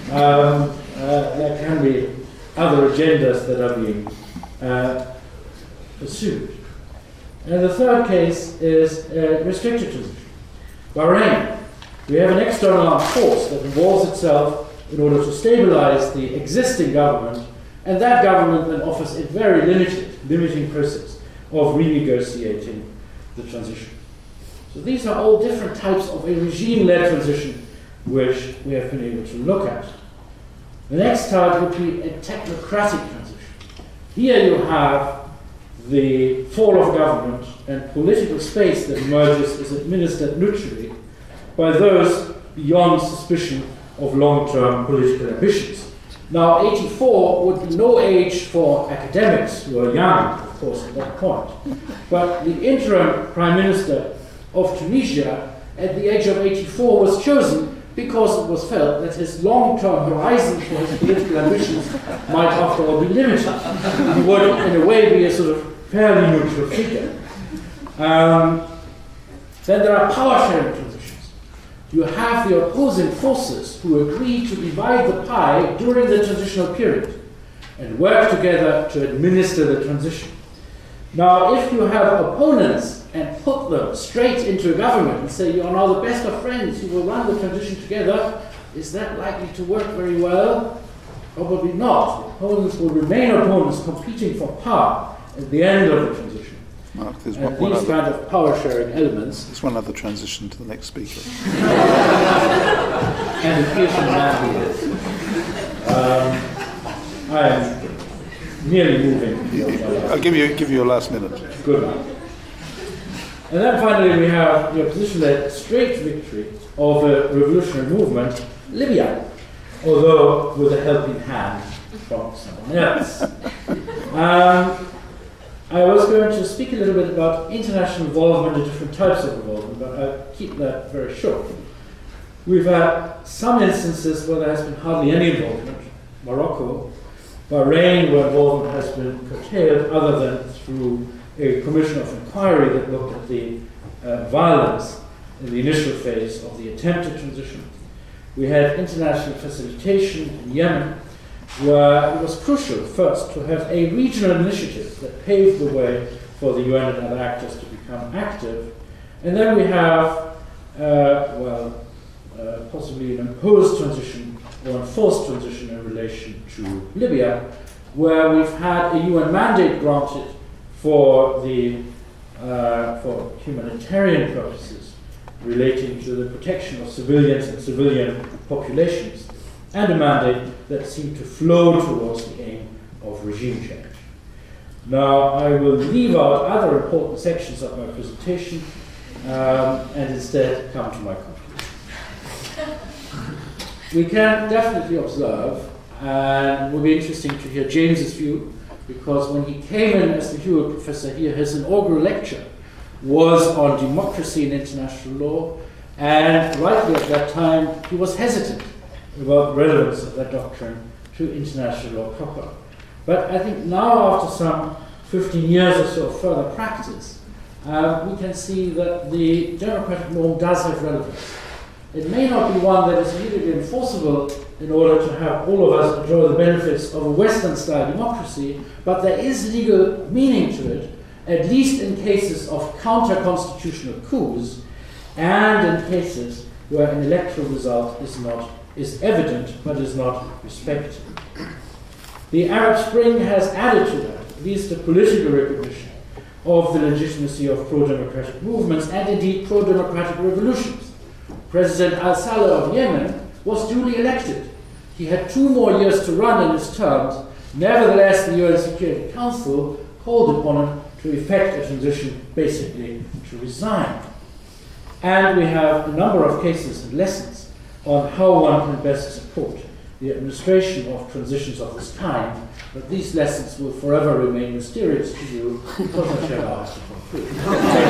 There can be other agendas that are being pursued. And the third case is restricted transition. Bahrain. We have an external armed force that involves itself in order to stabilize the existing government, and that government then offers a very limiting process of renegotiating the transition. So these are all different types of a regime-led transition which we have been able to look at. The next type would be a technocratic transition. Here you have the fall of government and political space that emerges is administered neutrally by those beyond suspicion of long-term political ambitions. Now, 84 would be no age for academics who are young, of course, at that point. But the interim prime minister of Tunisia, at the age of 84, was chosen because it was felt that his long-term horizon for his political ambitions might, after all, be limited. He would, in a way, be a sort of fairly neutral figure. Then there are power-sharing transitions. You have the opposing forces who agree to divide the pie during the transitional period and work together to administer the transition. Now, if you have opponents and put them straight into a government and say you are now the best of friends, you will run the transition together, is that likely to work very well? Probably not. The opponents will remain opponents competing for power at the end of the transition.
Mark, there's
and these kind of power-sharing elements.
There's one other transition to the next speaker.
And the future man he is. I am nearly moving.
I'll give you your last minute.
Good one. And then finally we have the opposition-led straight victory of a revolutionary movement, Libya, although with a helping hand from someone else. I was going to speak a little bit about international involvement and different types of involvement, but I'll keep that very short. We've had some instances where there has been hardly any involvement. Morocco, Bahrain, where involvement has been curtailed, other than through a commission of inquiry that looked at the violence in the initial phase of the attempted transition. We had international facilitation in Yemen, where it was crucial first to have a regional initiative that paved the way for the UN and other actors to become active. And then we have, possibly an imposed transition or enforced transition in relation to Libya, where we've had a UN mandate granted for humanitarian purposes relating to the protection of civilians and civilian populations, and a mandate that seemed to flow towards the aim of regime change. Now, I will leave out other important sections of my presentation and instead come to my conclusion. We can definitely observe, and it will be interesting to hear James's view, because when he came in as the Hewitt Professor here, his inaugural lecture was on democracy and international law, and rightly at that time he was hesitant about the relevance of that doctrine to international law proper. But I think now, after some 15 years or so of further practice, we can see that the democratic norm does have relevance. It may not be one that is immediately enforceable in order to have all of us enjoy the benefits of a Western-style democracy, but there is legal meaning to it, at least in cases of counter-constitutional coups and in cases where an electoral result is evident but is not respected. The Arab Spring has added to that, at least a political recognition of the legitimacy of pro-democratic movements and indeed pro-democratic revolutions. President al-Saleh of Yemen was duly elected. He had 2 more years to run in his terms. Nevertheless, the UN Security Council called upon him to effect a transition, basically to resign. And we have a number of cases and lessons on how one can best support the administration of transitions of this kind, but these lessons will forever remain mysterious to you because I shall ask to conclude.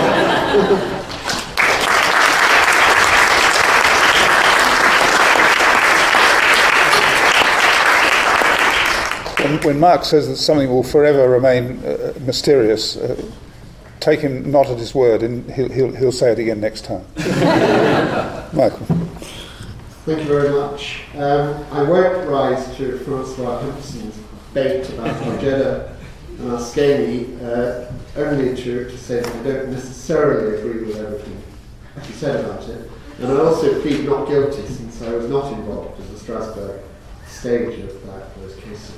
When Mark says that something will forever remain mysterious, take him not at his word, and he'll say it again next time. Michael.
Thank you very much. I won't rise to Francois Hempson's bait about Jeddah and Ascani, only to say that I don't necessarily agree with everything he said about it. And I also plead not guilty, since I was not involved in the Strasbourg stage of those cases.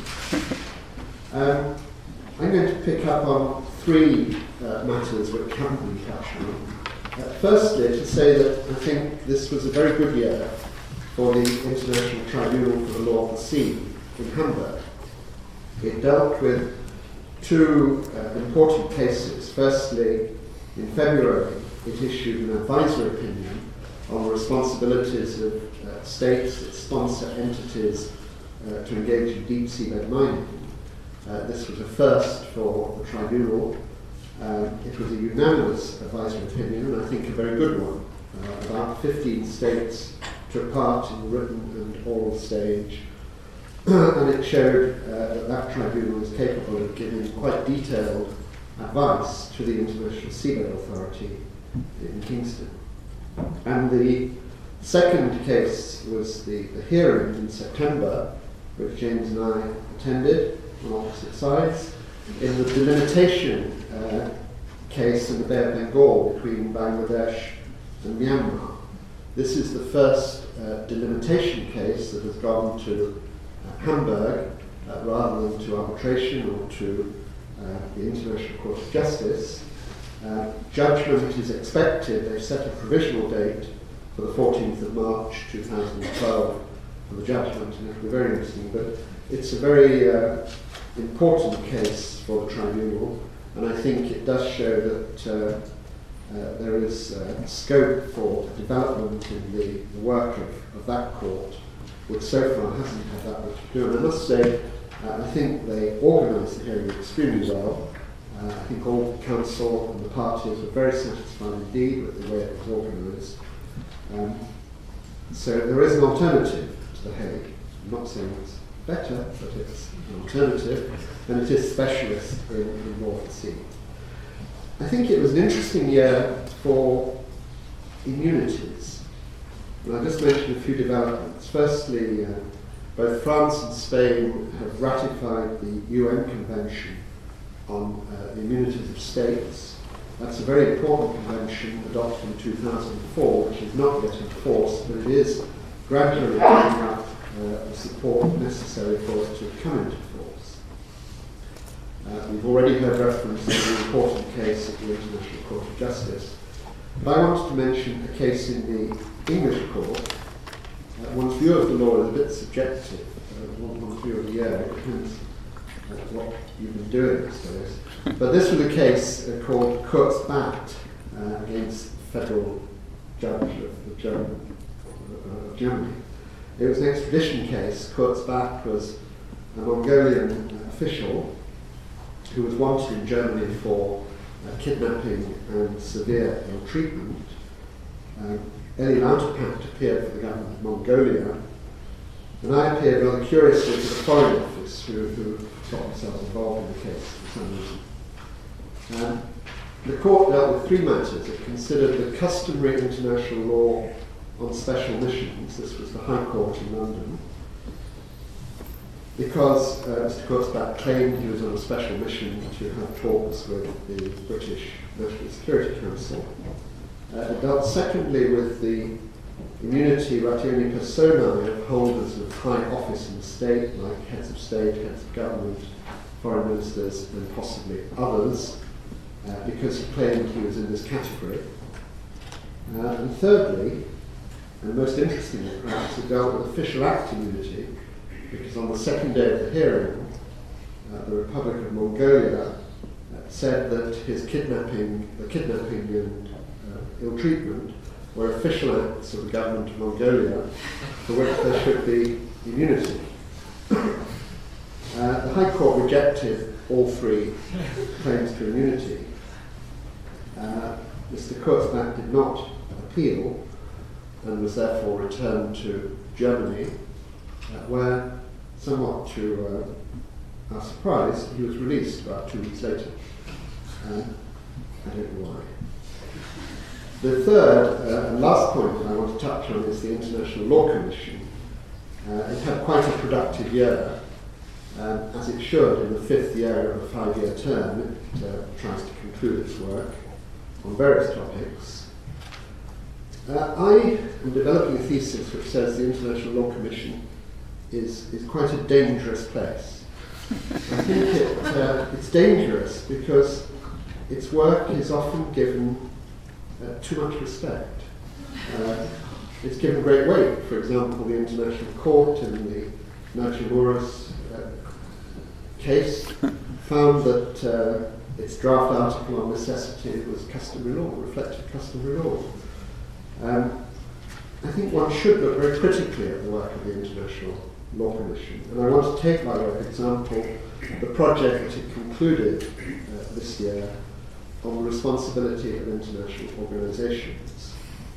I'm going to pick up on 3 matters which haven't been touched on. Firstly, to say that I think this was a very good year for the International Tribunal for the Law of the Sea in Hamburg. It dealt with 2 important cases. Firstly, in February, it issued an advisory opinion on the responsibilities of states that sponsor entities to engage in deep seabed mining. This was a first for the tribunal. It was a unanimous advisory opinion, and I think a very good one. About 15 states took part in the written and oral stage, and it showed that tribunal is capable of giving quite detailed advice to the International Seabed Authority in Kingston. And the second case was the hearing in September, which James and I attended on opposite sides, in the delimitation case in the Bay of Bengal between Bangladesh and Myanmar. This is the first delimitation case that has gone to Hamburg rather than to arbitration or to the International Court of Justice. Judgment is expected. They've set a provisional date for the 14th of March 2012 for the judgment, and it will be very interesting. But it's a very important case for the tribunal, and I think it does show that there is scope for development in the work of that court, which so far hasn't had that much to do. And I must say, I think they organised the hearing extremely well. I think all the council and the parties were very satisfied indeed with the way it was organised. So there is an alternative to The Hague. I'm not saying it's better, but it's an alternative, and it is specialist in law of the sea. I think it was an interesting year for immunities. And I'll just mention a few developments. Firstly, both France and Spain have ratified the UN Convention on the Immunities of States. That's a very important convention adopted in 2004, which is not yet enforced, but it is gradually picking up the support necessary for it to come into force. We've already heard reference to the important case at the International Court of Justice, but I wanted to mention a case in the English court. One's view of the law is a bit subjective. One's view of the year, it depends what you've been doing, I suppose. But this was a case called Kurzbach against the federal judge of Germany. It was an extradition case. Kurzbach was a Mongolian official who was wanted in Germany for kidnapping and severe ill treatment. Elie Lauterpacht appeared for the government of Mongolia, and I appeared rather curiously to the Foreign Office, who got themselves involved in the case for some reason. The court dealt with three matters. It considered the customary international law on special missions. This was the High Court in London. Because Mr. Kurzbach claimed he was on a special mission to have talks with the British National Security Council. It dealt secondly with the immunity ratione personae of holders of high office in the state, like heads of state, heads of government, foreign ministers, and possibly others, because he claimed he was in this category. And thirdly, and most interestingly perhaps, it dealt with official act immunity, because on the second day of the hearing, the Republic of Mongolia said that his kidnapping and ill treatment were official acts of the government of Mongolia for which there should be immunity. The High Court rejected all three claims to immunity. Mr. Kurzbach did not appeal and was therefore returned to Germany, where, somewhat to our surprise, he was released about 2 weeks later. I don't know why. The third and last point that I want to touch on is the International Law Commission. It had quite a productive year, as it should in the fifth year of a 5-year term. It tries to conclude its work on various topics. I am developing a thesis which says the International Law Commission is quite a dangerous place. I think it's dangerous because its work is often given too much respect. It's given great weight. For example, the International Court in the Nachimuras case found that its draft article on necessity was customary law, reflected customary law. I think one should look very critically at the work of the International Law Commission, and I want to take by way of example the project that it concluded this year on the responsibility of international organisations.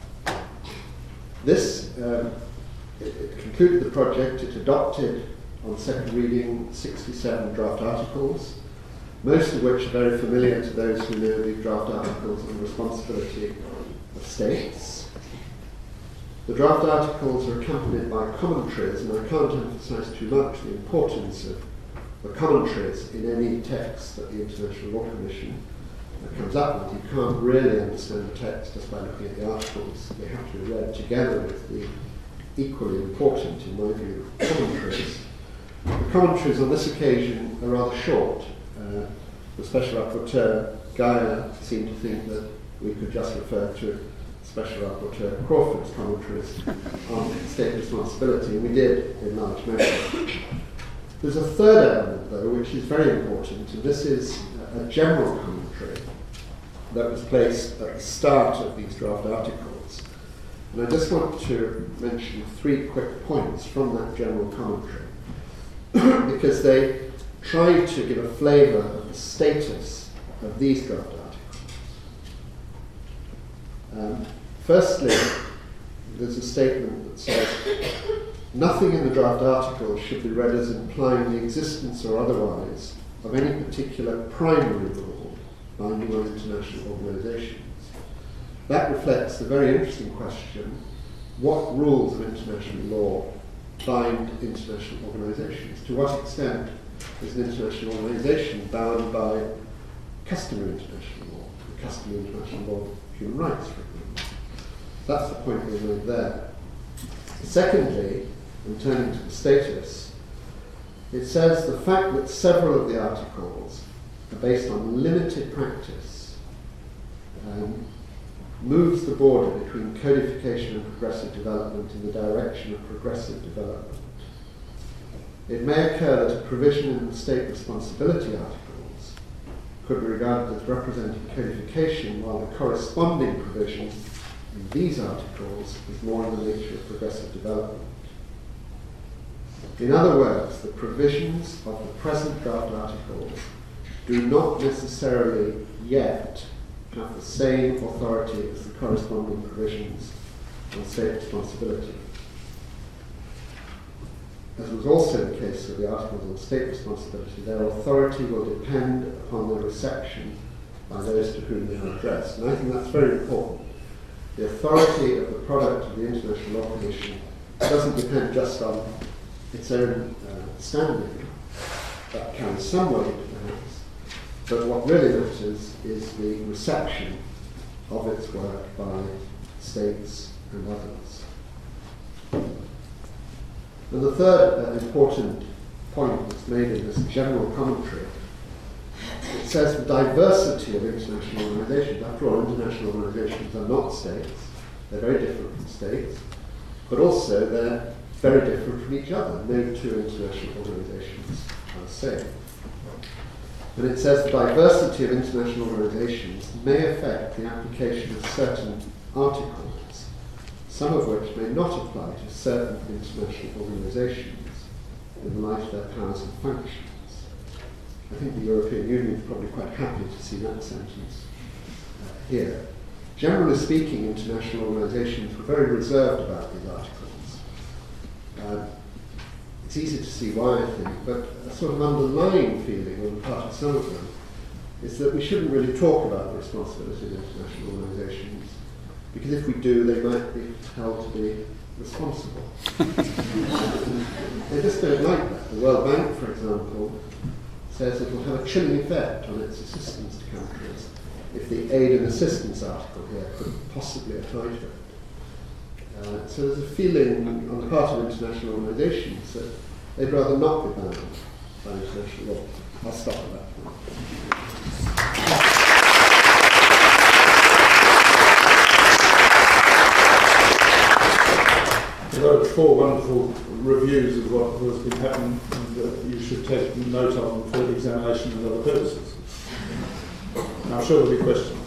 It concluded the project. It adopted on second reading 67 draft articles, most of which are very familiar to those who know the draft articles on the responsibility of states. The draft articles are accompanied by commentaries, and I can't emphasise too much the importance of the commentaries in any text that the International Law Commission comes up with. You can't really understand the text just by looking at the articles. They have to be read together with the equally important, in my view, commentaries. The commentaries on this occasion are rather short. The Special Rapporteur, Gaia, seemed to think that we could just refer to Special Rapporteur Crawford's commentaries on state responsibility, and we did in large measure. There's a third element, though, which is very important, and this is a general commentary that was placed at the start of these draft articles. And I just want to mention 3 quick points from that general commentary, because they try to give a flavour of the status of these draft articles. Firstly, there's a statement that says, nothing in the draft articles should be read as implying the existence or otherwise of any particular primary rule binding on international organisations. That reflects the very interesting question, what rules of international law bind international organisations? To what extent is an international organisation bound by customary international law, the customary international law of human rights, for example? That's the point we made there. Secondly, and turning to the status, it says the fact that several of the articles are based on limited practice moves the border between codification and progressive development in the direction of progressive development. It may occur that a provision in the state responsibility articles could be regarded as representing codification, while the corresponding provision in these articles is more in the nature of progressive development. In other words, the provisions of the present draft articles do not necessarily yet have the same authority as the corresponding provisions on state responsibility. As was also the case with the articles on state responsibility, their authority will depend upon their reception by those to whom they are addressed. And I think that's very important. The authority of the product of the International Law Commission doesn't depend just on its own standing, that carries some weight perhaps, but what really matters is the reception of its work by states and others. And the third important point that's made in this general commentary, it says the diversity of international organisations. After all, international organisations are not states. They're very different from states, but also they're very different from each other. No two international organisations are the same. And it says the diversity of international organisations may affect the application of certain articles, some of which may not apply to certain international organisations in the light of their powers and functions. I think the European Union is probably quite happy to see that sentence here. Generally speaking, international organisations were very reserved about these articles. It's easy to see why, I think, but a sort of underlying feeling on the part of some of them is that we shouldn't really talk about the responsibility of international organisations, because if we do, they might be held to be responsible. They just don't like that. The World Bank, for example, says it will have a chilling effect on its assistance to countries if the aid and assistance article here could possibly apply to it. So there's a feeling on the part of international organisations that they'd rather not be bound by international law. I'll stop at that point.
There are 4 wonderful reviews of what has been happening, and you should take note of them for examination and other purposes. And I'm sure there'll be questions.